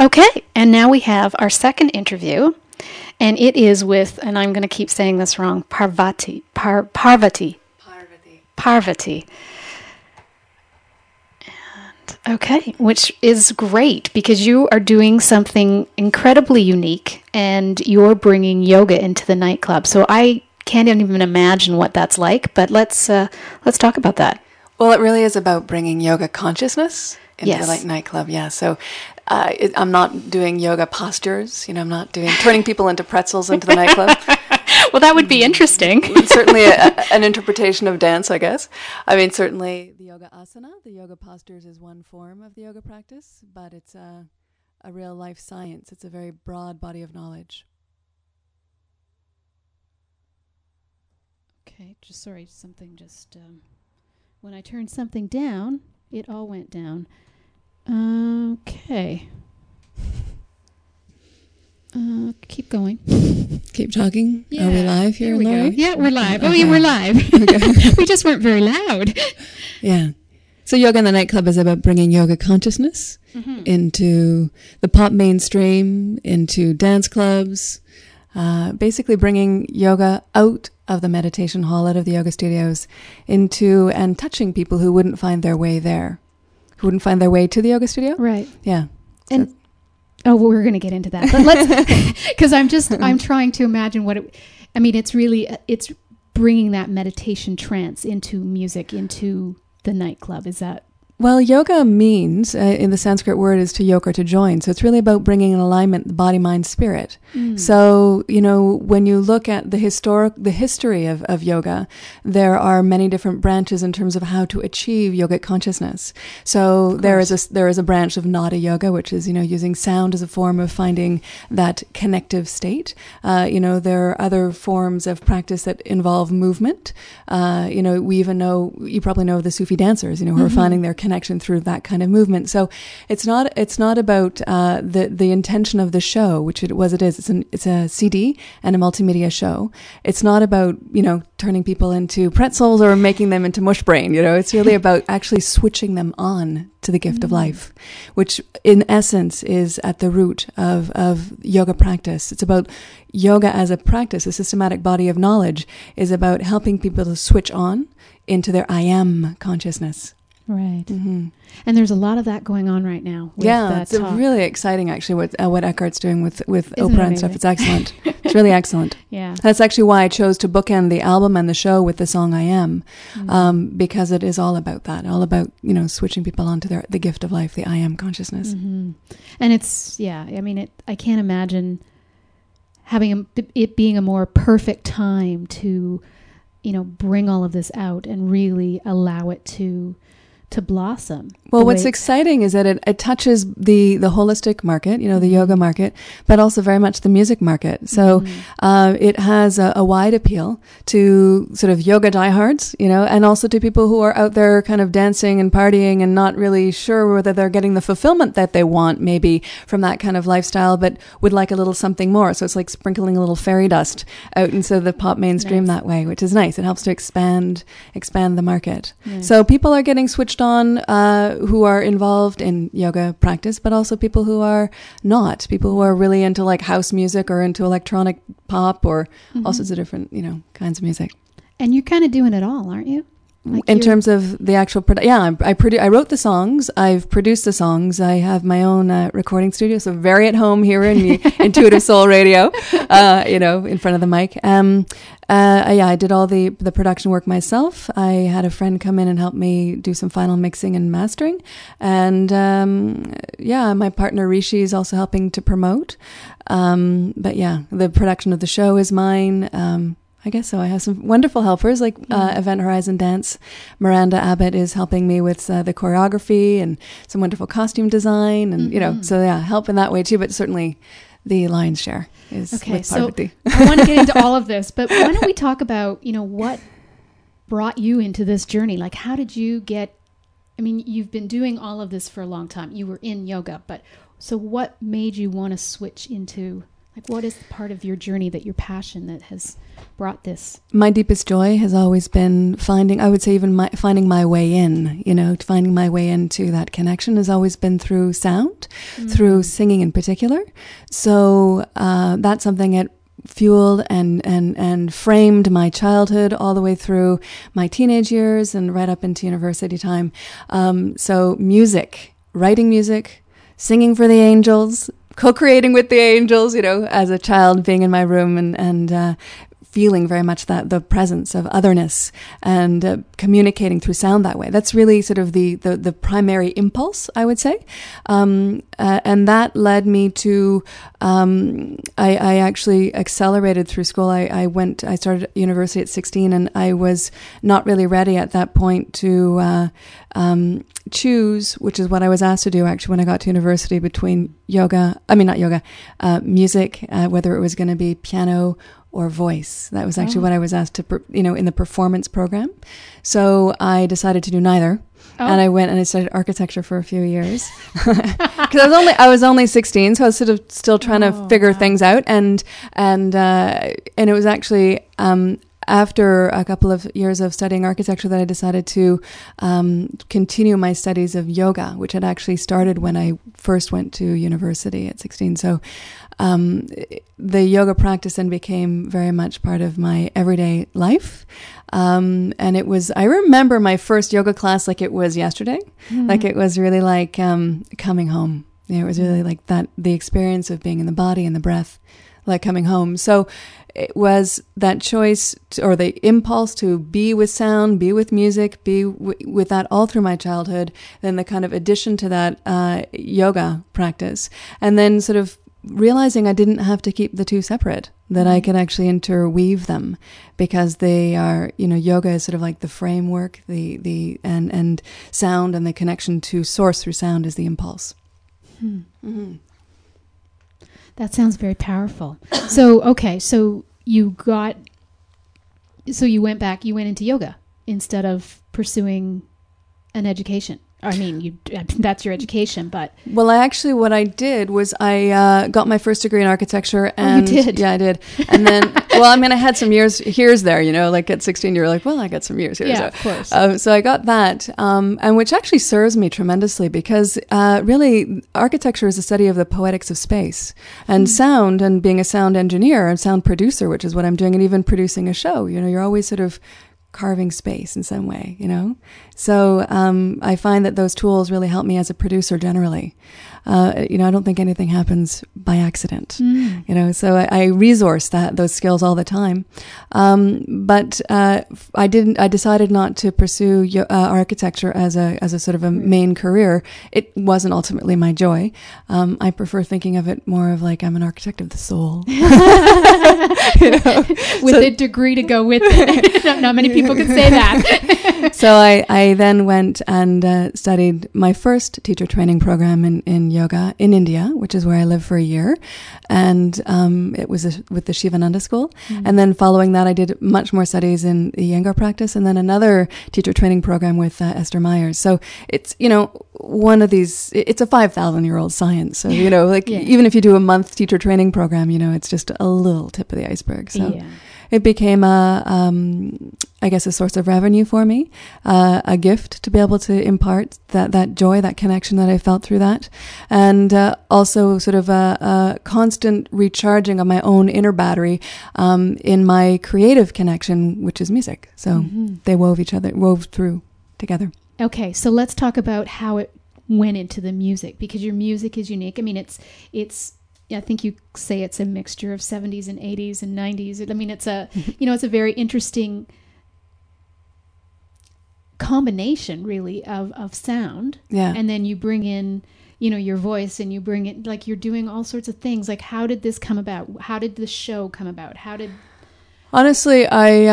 Okay, and now we have our second interview, and it is with, and I'm going to keep saying this wrong, Parvati. Parvati. And, okay, which is great because you are doing something incredibly unique, and you're bringing yoga into the nightclub. So I can't even imagine what that's like, but let's talk about that. Well, it really is about bringing yoga consciousness into the nightclub. Yeah, so I'm not doing yoga postures. I'm not doing turning people into pretzels into the nightclub. Well, that would be interesting. Certainly an interpretation of dance, I guess. I mean, certainly the yoga asana, the yoga postures is one form of the yoga practice, but it's a real life science. It's a very broad body of knowledge. Okay, when I turned something down, it all went down. Okay. Keep going. Keep talking. Yeah. Are we live here, Laurie? Yeah, we're live. Oh, yeah, we're live. Okay. We just weren't very loud. Yeah. So Yoga in the Nightclub is about bringing yoga consciousness into the pop mainstream, into dance clubs, basically bringing yoga out of the meditation hall, out of the yoga studios, into and touching people who wouldn't find their way there, who wouldn't find their way to the yoga studio. Right. Yeah. And we're going to get into that, but let's, because I'm trying to imagine it's bringing that meditation trance into music, into the nightclub. Is that? Well, yoga means, in the Sanskrit word, is to yoke or to join. So it's really about bringing in alignment the body, mind, spirit. So, when you look at the history of yoga, there are many different branches in terms of how to achieve yogic consciousness. So there is a branch of Nada yoga, which is, using sound as a form of finding that connective state. There are other forms of practice that involve movement. We even know, you probably know the Sufi dancers, who are finding their connection through that kind of movement. So it's not about the intention of the show, which it is. It's a CD and a multimedia show. It's not about turning people into pretzels or making them into mush brain. It's really about actually switching them on to the gift of life, which in essence is at the root of yoga practice. It's about yoga as a practice. A systematic body of knowledge is about helping people to switch on into their I am consciousness. Right. Mm-hmm. And there's a lot of that going on right now. It's really exciting, actually, what Eckhart's doing with Oprah and stuff. It's excellent. It's really excellent. Yeah. That's actually why I chose to bookend the album and the show with the song I Am, because it is all about that, all about, switching people onto the gift of life, the I Am consciousness. Mm-hmm. And it's, I can't imagine having it being a more perfect time to, bring all of this out and really allow it to blossom. Well, what's exciting is that it touches the holistic market, the yoga market, but also very much the music market. So it has a wide appeal to sort of yoga diehards, and also to people who are out there kind of dancing and partying and not really sure whether they're getting the fulfillment that they want maybe from that kind of lifestyle, but would like a little something more. So it's like sprinkling a little fairy dust out into the pop mainstream that way, which is nice. It helps to expand the market. Nice. So people are getting switched on who are involved in yoga practice, but also people who are not, people who are really into like house music or into electronic pop or all sorts of different, kinds of music. And you're kind of doing it all, aren't you? In terms of the actual I wrote the songs, I've produced the songs, I have my own recording studio, so very at home here in the Intuitive Soul Radio, in front of the mic. I did all the production work myself. I had a friend come in and help me do some final mixing and mastering, and my partner Rishi is also helping to promote. The production of the show is mine. I guess so. I have some wonderful helpers like Event Horizon Dance. Miranda Abbott is helping me with the choreography and some wonderful costume design, and help in that way too. But certainly, the lion's share is with Parvati. So I want to get into all of this, but why don't we talk about what brought you into this journey? Like, how did you get? I mean, you've been doing all of this for a long time. You were in yoga, but so what made you want to switch into Like, what is part of your journey, that your passion that has brought this? My deepest joy has always been finding my way in, finding my way into that connection has always been through sound, through singing in particular. So that's something that fueled and framed my childhood all the way through my teenage years and right up into university time. So music, writing music, singing for the angels, co-creating with the angels, as a child, being in my room and feeling very much that the presence of otherness and communicating through sound that way. That's really sort of the primary impulse, I would say. And that led me to, I actually accelerated through school. I started university at 16, and I was not really ready at that point to choose, which is what I was asked to do actually when I got to university, between music, whether it was going to be piano or voice. That was actually what I was asked to, in the performance program. So I decided to do neither. And I went and I studied architecture for a few years because I was only 16, so I was sort of still trying to figure things out. And it was actually after a couple of years of studying architecture that I decided to continue my studies of yoga, which had actually started when I first went to university at 16. So the yoga practice then became very much part of my everyday life. And I remember my first yoga class like it was yesterday. Like it was really like coming home. It was really like that, the experience of being in the body and the breath, like coming home. So it was that choice or the impulse to be with sound, be with music, be with that all through my childhood, then the kind of addition to that yoga practice. And then sort of realizing I didn't have to keep the two separate, that I could actually interweave them, because they are, yoga is sort of like the framework, and sound and the connection to source through sound is the impulse. That sounds very powerful. So you went into yoga instead of pursuing an education. I mean, that's your education, but... Well, what I did was I got my first degree in architecture. And you did? Yeah, I did. And then, I had some years there, like at 16, you're like, well, I got some years here. Yeah, so, of course. So I got that, and which actually serves me tremendously, because really, architecture is a study of the poetics of space and sound, and being a sound engineer and sound producer, which is what I'm doing, and even producing a show, you're always sort of carving space in some way, So I find that those tools really help me as a producer generally. I don't think anything happens by accident, so I resource those skills all the time. But I decided not to pursue architecture as a sort of a main career. It wasn't ultimately my joy. I prefer thinking of it more of like I'm an architect of the soul. With a degree to go with it. Not many people can say that. So I then went and studied my first teacher training program in yoga in India, which is where I lived for a year. And it was with the Shivananda school. And then following that, I did much more studies in the Iyengar practice, and then another teacher training program with Esther Myers. So it's, one of these, it's a 5,000-year-old science. So, even if you do a month teacher training program, it's just a little tip of the iceberg. So it became a source of revenue for me, a gift to be able to impart that joy, that connection that I felt through that, and also sort of a constant recharging of my own inner battery in my creative connection, which is music. So they wove through together. Okay, so let's talk about how it went into the music, because your music is unique. I mean, it's I think you say it's a mixture of 70s and 80s and 90s. I mean, it's it's a very interesting combination, really, of sound. Yeah. And then you bring in, your voice, and you bring it, like, you're doing all sorts of things. Like, how did this come about? How did the show come about? Honestly,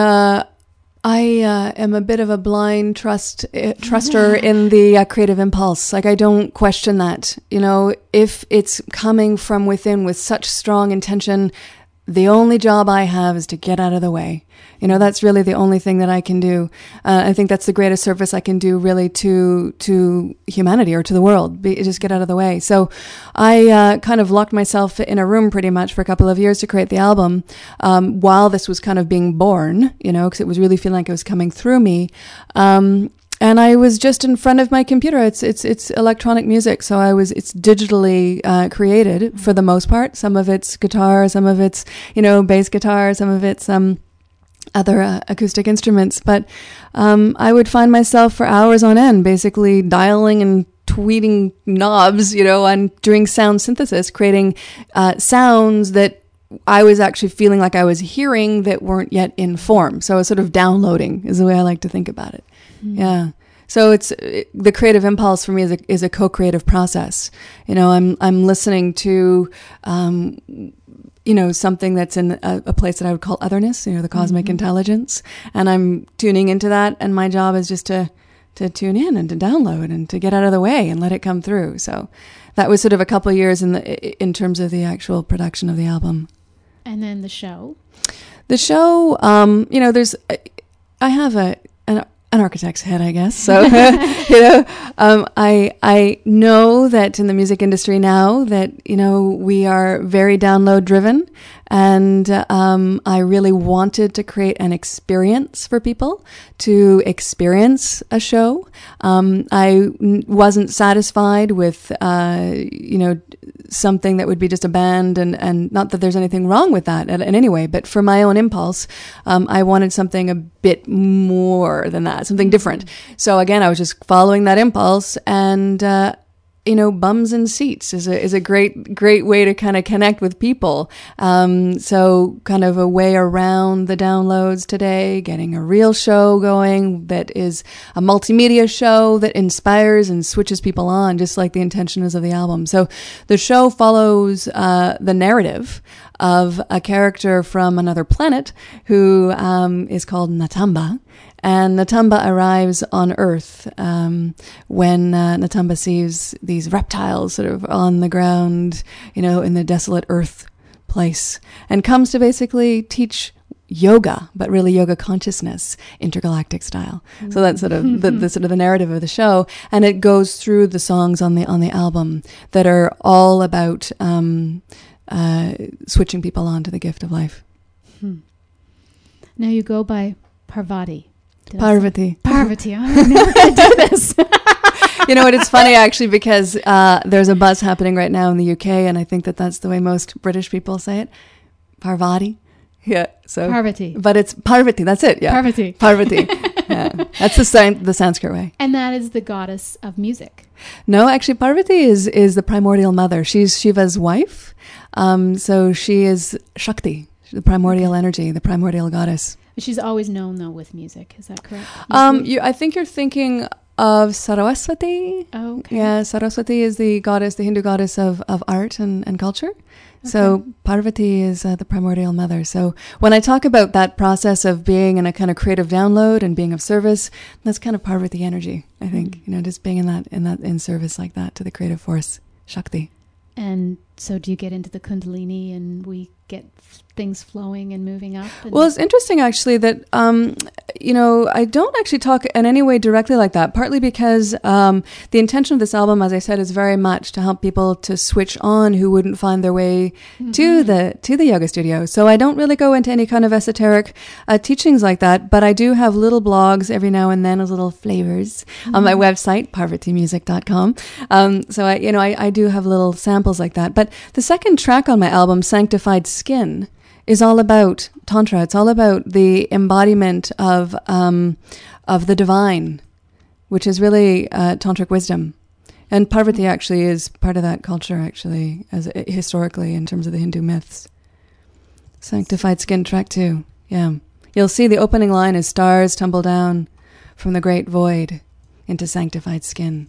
I am a bit of a blind truster in the creative impulse. Like, I don't question that. If it's coming from within with such strong intention, the only job I have is to get out of the way. You know, that's really the only thing that I can do. I think that's the greatest service I can do really to humanity or to the world, just get out of the way. So I kind of locked myself in a room pretty much for a couple of years to create the album while this was kind of being born, you know, because it was really feeling like it was coming through me. And I was just in front of my computer. It's electronic music, so it's digitally created for the most part. Some of it's guitar, some of it's, you know, bass guitar, some of it's other acoustic instruments. But I would find myself for hours on end, basically dialing and tweeting knobs, you know, and doing sound synthesis, creating sounds that I was actually feeling like I was hearing that weren't yet in form. So it's sort of downloading is the way I like to think about it. Yeah. So the creative impulse for me is a co-creative process. You know, I'm listening to, you know, something that's in a place that I would call otherness, you know, the cosmic intelligence, and I'm tuning into that. And my job is just to tune in and to download and to get out of the way and let it come through. So that was sort of a couple of years in terms of the actual production of the album. And then the show. The show, you know, I have an architect's head, I guess. So, you know, I know that in the music industry now that, you know, we are very download driven, and I really wanted to create an experience for people to experience a show. I wasn't satisfied with, you know, something that would be just a band, and not that there's anything wrong with that in any way, but for my own impulse, I wanted something a bit more than that, something different. So again, I was just following that impulse, and you know, bums and seats is a great way to kind of connect with people. So kind of a way around the downloads today, getting a real show going that is a multimedia show that inspires and switches people on, just like the intention is of the album. So the show follows the narrative of a character from another planet who is called Natamba. And Natamba arrives on Earth when Natamba sees these reptiles sort of on the ground, you know, in the desolate Earth place, and comes to basically teach yoga, but really yoga consciousness, intergalactic style. So that's sort of the sort of the narrative of the show, and it goes through the songs on the album that are all about switching people on to the gift of life. Now you go by Parvati. Parvati. Parvati. I'm never going to do this. You know what? It's funny actually because there's a buzz happening right now in the UK, and I think that's the way most British people say it. Parvati. Yeah. So Parvati. But it's Parvati. That's it. Yeah. Parvati. Parvati. Yeah. That's the Sanskrit way. And that is the goddess of music. No, actually, Parvati is the primordial mother. She's Shiva's wife. So she is Shakti, the primordial energy, the primordial goddess. She's always known, though, with music. Is that correct? I think you're thinking of Saraswati. Oh, okay. Yeah, Saraswati is the goddess, the Hindu goddess of art and culture. Okay. So Parvati is the primordial mother. So when I talk about that process of being in a kind of creative download and being of service, that's kind of Parvati energy, I think. You know, just being in service like that to the creative force, Shakti. And so do you get into the Kundalini and we get things flowing and moving up? Well, it's interesting actually that, you know, I don't actually talk in any way directly like that, partly because the intention of this album, as I said, is very much to help people to switch on who wouldn't find their way to the yoga studio. So I don't really go into any kind of esoteric teachings like that, but I do have little blogs every now and then as little flavors on my website, parvatimusic.com. So I do have little samples like that. But the second track on my album, Sanctified Skin, is all about Tantra. It's all about the embodiment of the divine, which is really tantric wisdom. And Parvati actually is part of that culture, actually, as historically in terms of the Hindu myths. Sanctified Skin, track 2. Yeah. You'll see the opening line is stars tumble down from the great void into sanctified skin.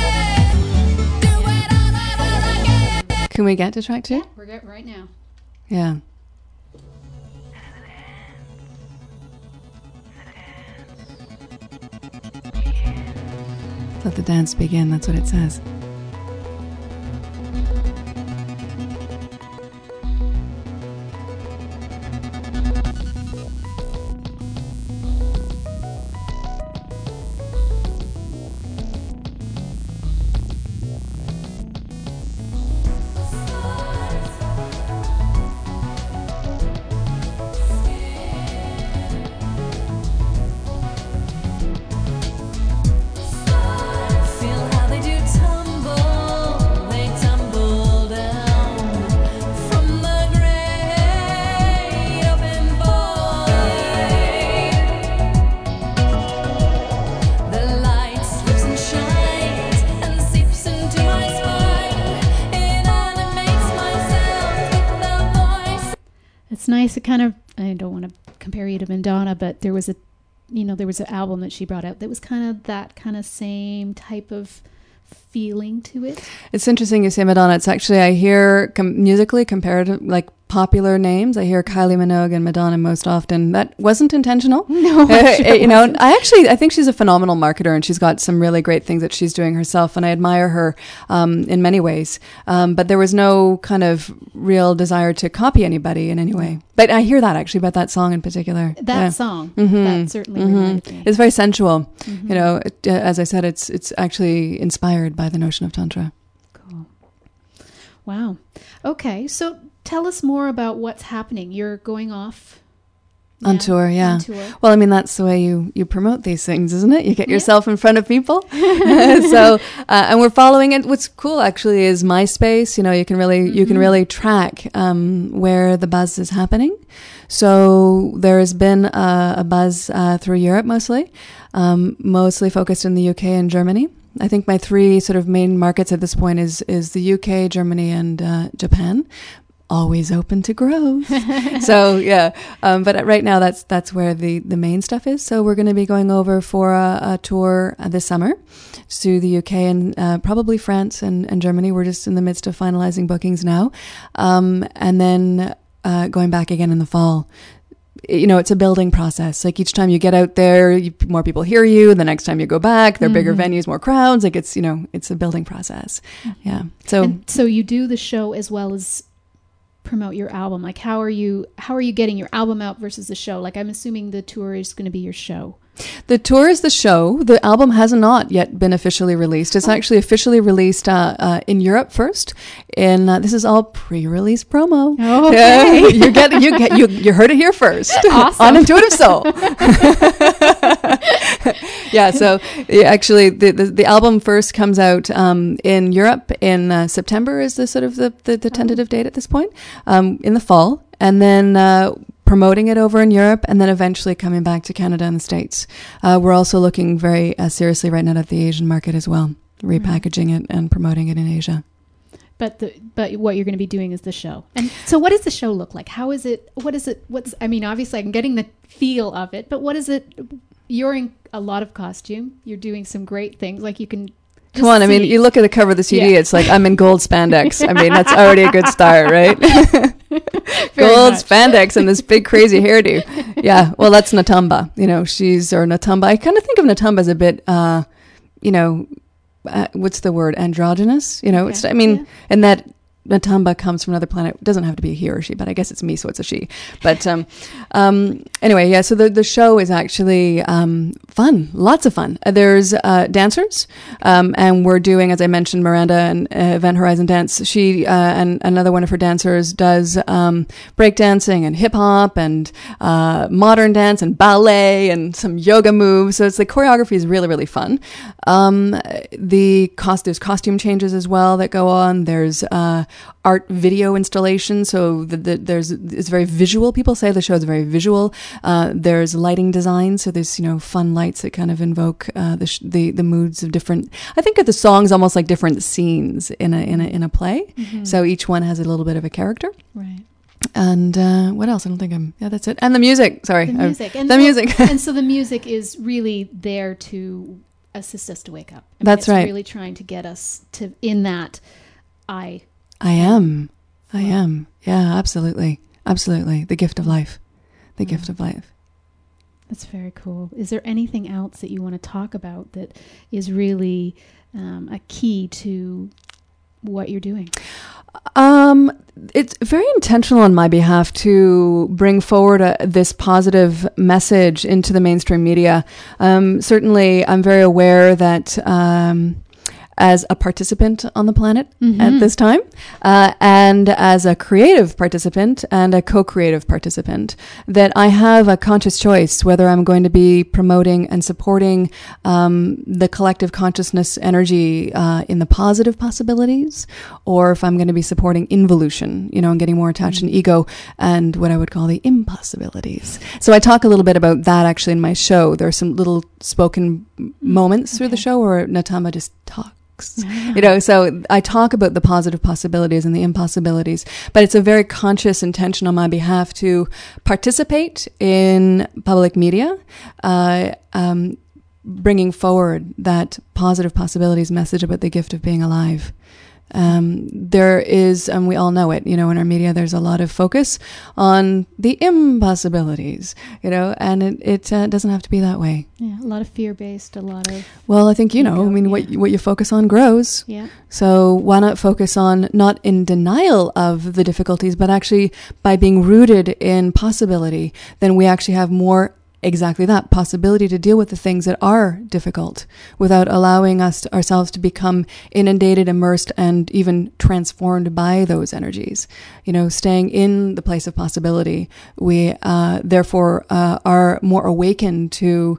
Can we get to track 2? Yeah, we're good right now. Yeah. Let the dance begin, that's what it says. nice. It kind of, I don't want to compare you to Madonna, but there was an album that she brought out that was kind of that kind of same type of feeling to it. It's interesting you say Madonna. It's actually, I hear musically compared to like popular names, I hear Kylie Minogue and Madonna most often. That wasn't intentional. No, I think she's a phenomenal marketer, and she's got some really great things that she's doing herself, and I admire her in many ways. But there was no kind of real desire to copy anybody in any way. But I hear that actually about that song in particular. That song, that certainly reminded me. It's very sensual. As I said, it's actually inspired by the notion of Tantra. Cool. Wow. Okay, so tell us more about what's happening. You're going off on tour, yeah. On tour. Well, I mean, that's the way you promote these things, isn't it? You get yourself in front of people. And we're following it. What's cool actually is MySpace. You can really track where the buzz is happening. So there has been a buzz through Europe mostly focused in the UK and Germany. I think my three sort of main markets at this point is the UK, Germany, and Japan. Always open to growth. So yeah, but right now that's where the main stuff is. So we're going to be going over for a tour this summer to the UK and probably France and Germany. We're just in the midst of finalizing bookings now, and then going back again in the fall. It's a building process. Like each time you get out there, more people hear you. The next time you go back, they're bigger venues, more crowds. Like it's a building process. Yeah. So you do the show as well as promote your album. Like how are you getting your album out versus the show? Like I'm assuming the tour is going to be your show. The tour is the show. The album has not yet been officially released. It's actually officially released in Europe first. And this is all pre-release promo. Oh, okay. You heard it here first. Awesome. On Intuitive Soul. Yeah. So actually, the album first comes out in Europe in September. Is the sort of the tentative date at this point. In the fall, and then. Promoting it over in Europe, and then eventually coming back to Canada and the States. We're also looking very seriously right now at the Asian market as well, repackaging it and promoting it in Asia. But what you're going to be doing is the show. And so what does the show look like? How is it? I mean, obviously I'm getting the feel of it, but what is it? You're in a lot of costume. You're doing some great things. Like you can Come on, I mean, you look at the cover of the CD, it's like I'm in gold spandex. I mean, that's already a good start, right? Gold spandex and this big crazy hairdo. Yeah, well, that's Natamba. Natamba. I kind of think of Natamba as a bit, what's the word? Androgynous? Okay. And that Natamba comes from another planet. It doesn't have to be a he or she, but I guess it's me, so it's a she. But anyway, yeah, so the show is actually fun, lots of fun. There's dancers, and we're doing, as I mentioned, Miranda and Event Horizon Dance. She and another one of her dancers does breakdancing and hip-hop and modern dance and ballet and some yoga moves. So it's the choreography is really, really fun. There's costume changes as well that go on. There's art video installation, so it's very visual. People say the show is very visual. There's lighting design, so there's fun lights that kind of invoke the moods of different. I think of the songs almost like different scenes in a play. Mm-hmm. So each one has a little bit of a character. Right. And what else? I don't think that's it. And the music. Sorry, the music. Music. And so the music is really there to assist us to wake up. That's right. It's really trying to get us to in that. I am. Yeah, absolutely. Absolutely. The gift of life. The gift of life. That's very cool. Is there anything else that you want to talk about that is really a key to what you're doing? It's very intentional on my behalf to bring forward this positive message into the mainstream media. Certainly, I'm very aware that as a participant on the planet at this time, and as a creative participant and a co-creative participant, that I have a conscious choice whether I'm going to be promoting and supporting the collective consciousness energy in the positive possibilities, or if I'm going to be supporting involution, and getting more attached in ego and what I would call the impossibilities. So I talk a little bit about that actually in my show. There are some little spoken moments through the show where Natamba just talks works. So I talk about the positive possibilities and the impossibilities, but it's a very conscious intention on my behalf to participate in public media, bringing forward that positive possibilities message about the gift of being alive. There is, and we all know it, in our media, there's a lot of focus on the impossibilities, and it doesn't have to be that way. Yeah, a lot of fear-based, a lot of... Well, I think, what you focus on grows. Yeah. So why not focus on not in denial of the difficulties, but actually by being rooted in possibility, then we actually have more exactly that possibility to deal with the things that are difficult without allowing ourselves to become inundated, immersed, and even transformed by those energies. Staying in the place of possibility, we therefore are more awakened to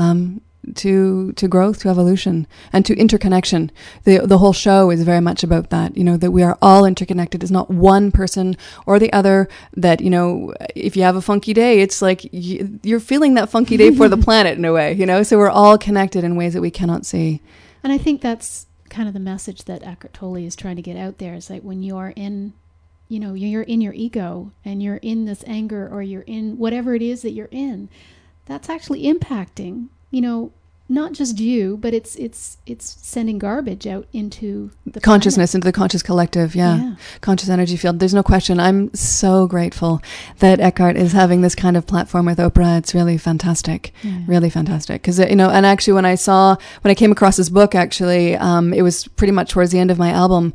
growth, to evolution, and to interconnection. The whole show is very much about that, that we are all interconnected. It's not one person or the other, that, if you have a funky day, it's like you're feeling that funky day for the planet in a way, so we're all connected in ways that we cannot see. And I think that's kind of the message that Eckhart Tolle is trying to get out there. Is like when you're in, you're in your ego and you're in this anger, or you're in whatever it is that you're in, that's actually impacting, not just you, but it's sending garbage out into the consciousness, planet. into the conscious collective, conscious energy field. There's no question. I'm so grateful that Eckhart is having this kind of platform with Oprah. It's really fantastic, really fantastic. Because and actually, when I came across this book, actually, it was pretty much towards the end of my album.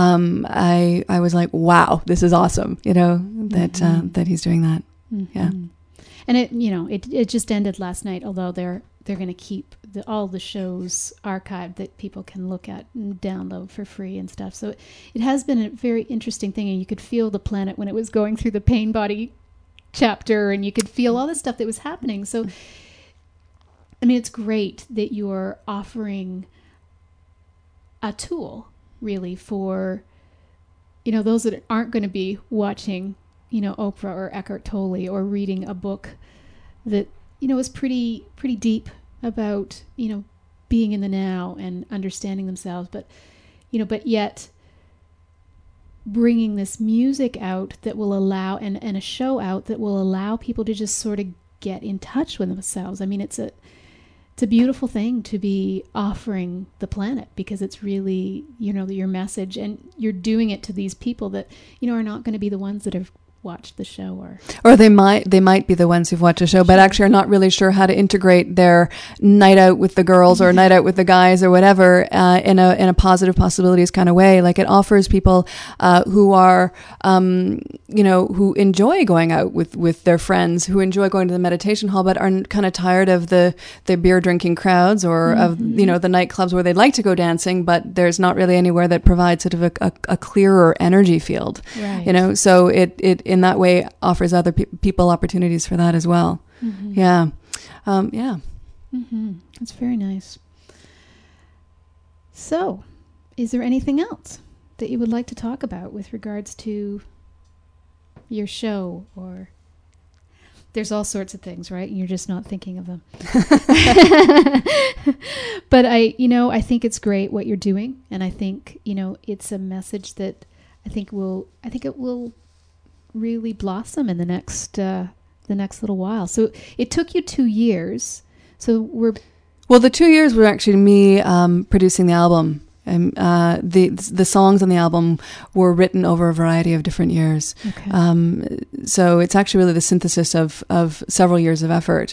I was like, wow, this is awesome. That he's doing that. Mm-hmm. Yeah. And it just ended last night, although they're going to keep all the shows archived that people can look at and download for free and stuff. So it has been a very interesting thing, and you could feel the planet when it was going through the pain body chapter, and you could feel all the stuff that was happening. So, it's great that you're offering a tool, really, for, those that aren't going to be watching Oprah or Eckhart Tolle or reading a book that, is pretty deep about, being in the now and understanding themselves, but yet bringing this music out that will allow, and a show out that will allow people to just sort of get in touch with themselves. It's a beautiful thing to be offering the planet, because it's really, your message, and you're doing it to these people that, are not going to be the ones that have watched the show, or they might be the ones who've watched the show, but actually are not really sure how to integrate their night out with the girls or night out with the guys or whatever in a positive possibilities kind of way. Like, it offers people who are who enjoy going out with their friends, who enjoy going to the meditation hall, but are kind of tired of the beer drinking crowds, or of the nightclubs where they'd like to go dancing, but there's not really anywhere that provides sort of a clearer energy field. Right. So it in that way offers other people opportunities for that as well. Mm-hmm. Yeah. That's very nice. So, is there anything else that you would like to talk about with regards to your show? Or there's all sorts of things, right? And you're just not thinking of them. But I think it's great what you're doing, and I think, it's a message that I think it will really blossom in the next little while. So it took you 2 years. So the 2 years were actually me producing the album. The songs on the album were written over a variety of different years. Okay. So it's actually really the synthesis of several years of effort.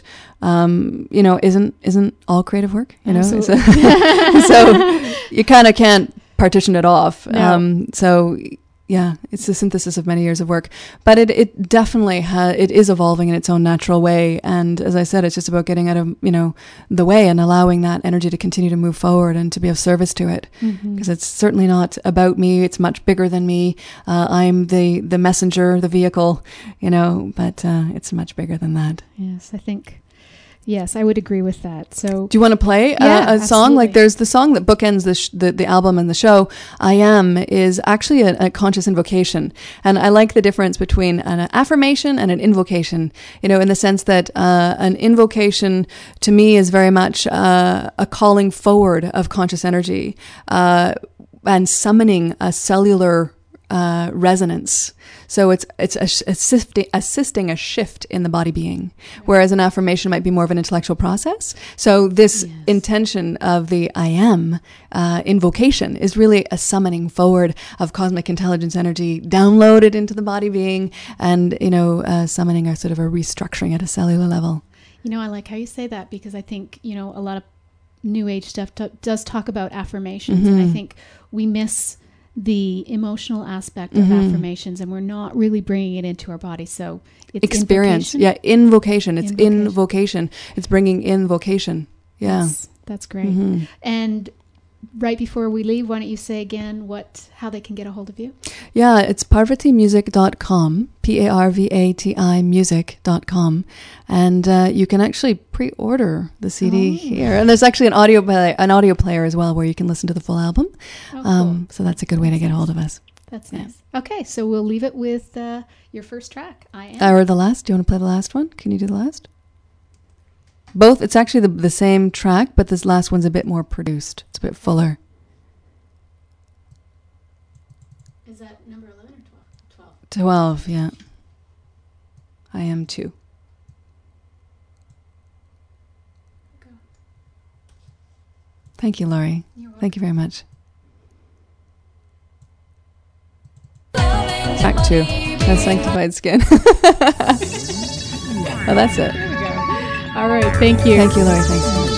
Isn't all creative work? Absolutely. So you kind of can't partition it off. No. Yeah, it's the synthesis of many years of work, but it definitely it is evolving in its own natural way. And as I said, it's just about getting out of the way and allowing that energy to continue to move forward and to be of service to it. Because it's certainly not about me; it's much bigger than me. I'm the messenger, the vehicle, but it's much bigger than that. Yes, I think Yes, I would agree with that. So, do you want to play a song? Absolutely. Like there's the song that bookends the album and the show. I Am is actually a conscious invocation. And I like the difference between an affirmation and an invocation, you know, in the sense that an invocation to me is very much a calling forward of conscious energy and summoning a cellular resonance. So it's assisting a shift in the body being, whereas an affirmation might be more of an intellectual process. So this intention of the I Am invocation is really a summoning forward of cosmic intelligence energy downloaded into the body being, and you know, summoning a sort of a restructuring at a cellular level. You know, I like how you say that, because I think, you know, a lot of New Age stuff does talk about affirmations, and I think we miss the emotional aspect of affirmations, and we're not really bringing it into our body. So it's experience. Invocation. It's invocation. It's bringing in vocation. Yeah. That's great. And right before we leave, why don't you say again how they can get a hold of you? Yeah, it's parvatimusic.com, PARVATI music.com. And you can actually pre-order the CD here. And there's actually an audio player as well, where you can listen to the full album. Cool. So that's a good way to get a hold of us. That's nice. Okay, so we'll leave it with your first track, I Am. Or the last. Do you want to play the last one? Can you do the last? Both. It's actually the same track, but this last one's a bit more produced. It's a bit fuller. Is that number 11 or 12? 12, yeah. I Am 2. Go. Thank you, Laurie. You're welcome. Thank you very much. Track 2. That's Sanctified Skin. Oh, that's it. All right. Thank you. Thank you, Laurie. Thanks so much.